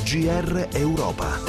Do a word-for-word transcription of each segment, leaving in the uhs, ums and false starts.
G R Europa.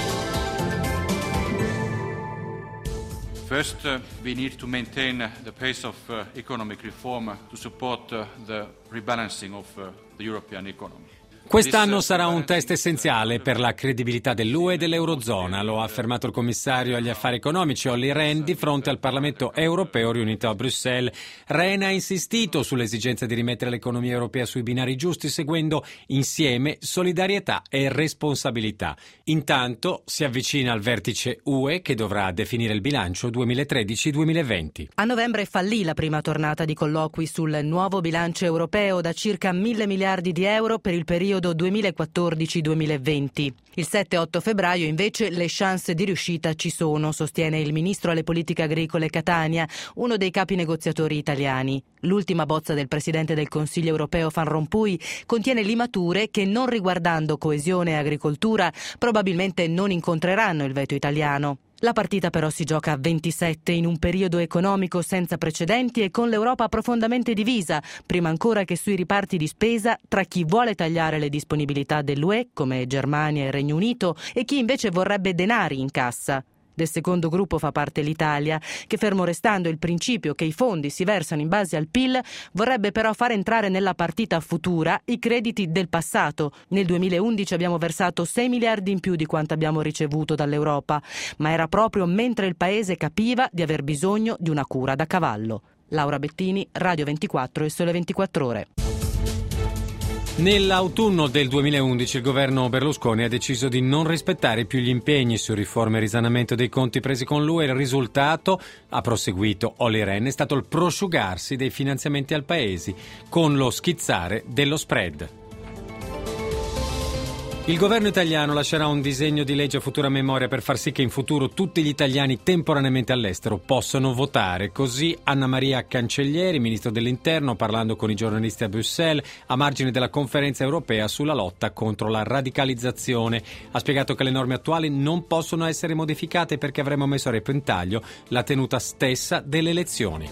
First, uh, we need to maintain the pace of uh, economic reform to support uh, the rebalancing of uh, the European economy. Quest'anno sarà un test essenziale per la credibilità dell'U E e dell'Eurozona, lo ha affermato il commissario agli affari economici Olli Rehn di fronte al Parlamento europeo riunito a Bruxelles. Rehn ha insistito sull'esigenza di rimettere l'economia europea sui binari giusti, seguendo insieme solidarietà e responsabilità. Intanto si avvicina al vertice U E che dovrà definire il bilancio duemilatredici duemilaventi. A novembre fallì la prima tornata di colloqui sul nuovo bilancio europeo da circa mille miliardi di euro per il periodo duemilaquattordici duemilaventi. Il sette e otto febbraio invece le chance di riuscita ci sono, sostiene il ministro alle politiche agricole Catania, uno dei capi negoziatori italiani. L'ultima bozza del presidente del Consiglio europeo Van Rompuy contiene limature che, non riguardando coesione e agricoltura, probabilmente non incontreranno il veto italiano. La partita però si gioca a ventisette in un periodo economico senza precedenti e con l'Europa profondamente divisa, prima ancora che sui riparti di spesa, tra chi vuole tagliare le disponibilità dell'U E, come Germania e Regno Unito, e chi invece vorrebbe denari in cassa. Del secondo gruppo fa parte l'Italia, che, fermo restando il principio che i fondi si versano in base al P I L, vorrebbe però far entrare nella partita futura i crediti del passato. Nel duemilaundici abbiamo versato sei miliardi in più di quanto abbiamo ricevuto dall'Europa, ma era proprio mentre il Paese capiva di aver bisogno di una cura da cavallo. Laura Bettini, Radio ventiquattro e Sole ventiquattro Ore. Nell'autunno del duemilaundici il governo Berlusconi ha deciso di non rispettare più gli impegni su riforme e risanamento dei conti presi con l'U E. Il risultato, ha proseguito Olli Rehn, è stato il prosciugarsi dei finanziamenti al Paese con lo schizzare dello spread. Il governo italiano lascerà un disegno di legge a futura memoria per far sì che in futuro tutti gli italiani temporaneamente all'estero possano votare. Così Anna Maria Cancellieri, ministro dell'Interno, parlando con i giornalisti a Bruxelles a margine della conferenza europea sulla lotta contro la radicalizzazione, ha spiegato che le norme attuali non possono essere modificate perché avremmo messo a repentaglio la tenuta stessa delle elezioni.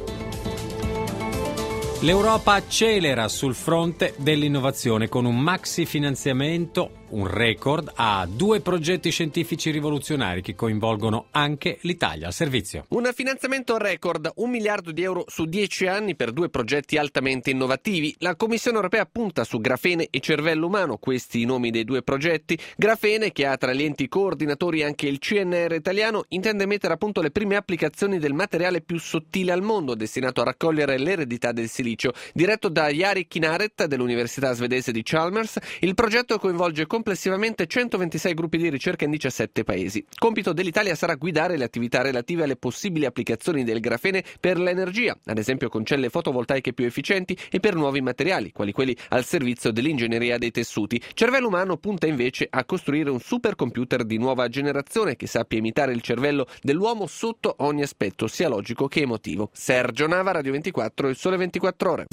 L'Europa accelera sul fronte dell'innovazione con un maxi finanziamento, un record, a due progetti scientifici rivoluzionari che coinvolgono anche l'Italia. Al servizio. Un finanziamento record, un miliardo di euro su dieci anni per due progetti altamente innovativi. La Commissione europea punta su grafene e cervello umano, questi i nomi dei due progetti. Grafene, che ha tra gli enti coordinatori anche il C N R italiano, intende mettere a punto le prime applicazioni del materiale più sottile al mondo, destinato a raccogliere l'eredità del silicio. Diretto da Jari Kinaret dell'Università svedese di Chalmers, il progetto coinvolge complessivamente centoventisei gruppi di ricerca in diciassette paesi. Compito dell'Italia sarà guidare le attività relative alle possibili applicazioni del grafene per l'energia, ad esempio con celle fotovoltaiche più efficienti, e per nuovi materiali, quali quelli al servizio dell'ingegneria dei tessuti. Cervello Umano punta invece a costruire un supercomputer di nuova generazione che sappia imitare il cervello dell'uomo sotto ogni aspetto, sia logico che emotivo. Sergio Nava, Radio ventiquattro, il Sole ventiquattro Ore.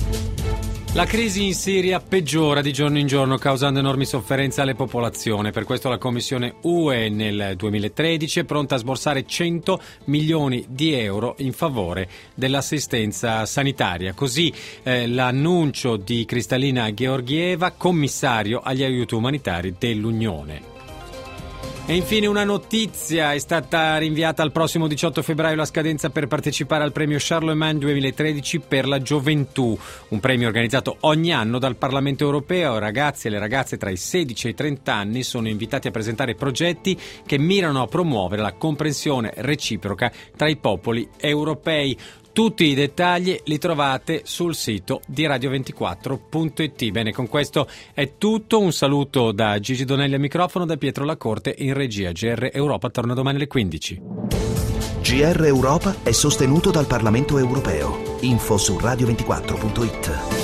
La crisi in Siria peggiora di giorno in giorno, causando enormi sofferenze alle popolazioni. Per questo la Commissione U E nel duemilatredici è pronta a sborsare cento milioni di euro in favore dell'assistenza sanitaria. Così eh, l'annuncio di Kristalina Georgieva, commissario agli aiuti umanitari dell'Unione. E infine una notizia: è stata rinviata al prossimo diciotto febbraio la scadenza per partecipare al premio Charlemagne duemilatredici per la gioventù, un premio organizzato ogni anno dal Parlamento europeo. I ragazzi e le ragazze tra i sedici e i trenta anni sono invitati a presentare progetti che mirano a promuovere la comprensione reciproca tra i popoli europei. Tutti i dettagli li trovate sul sito di radio ventiquattro punto it. Bene, con questo è tutto. Un saluto da Gigi Donelli al microfono, da Pietro Lacorte in regia. G R Europa torna domani alle quindici. G R Europa è sostenuto dal Parlamento europeo. Info su radio ventiquattro punto it.